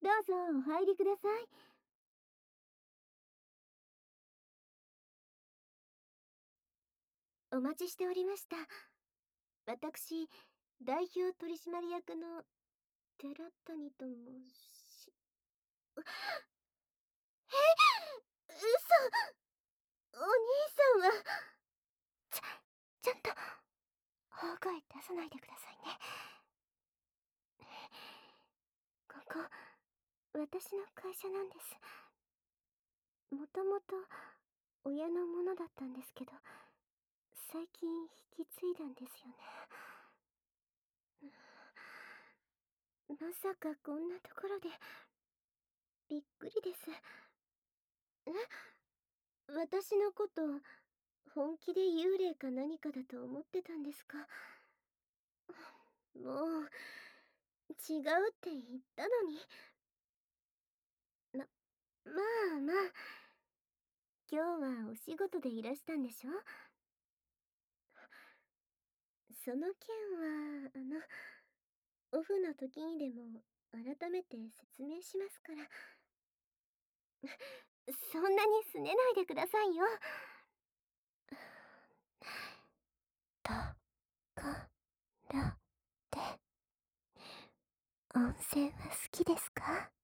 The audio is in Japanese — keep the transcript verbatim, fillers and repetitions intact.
どうぞお入りください。お待ちしておりました。私、代表取締役の寺谷と申しえ、嘘。お兄さんはちゃちゃんと大声出さないでくださいね。ここ私の会社なんです。もともと親のものだったんですけど、最近引き継いだんですよね。まさかこんなところで。びっくりです。え、私のこと本気で幽霊か何かだと思ってたんですか？もう違うって言ったのに。ままあまあ、今日はお仕事でいらしたんでしょ？その件はあのオフの時にでも改めて説明しますから。そんなに拗ねないでくださいよ。ところで、温泉は好きですか？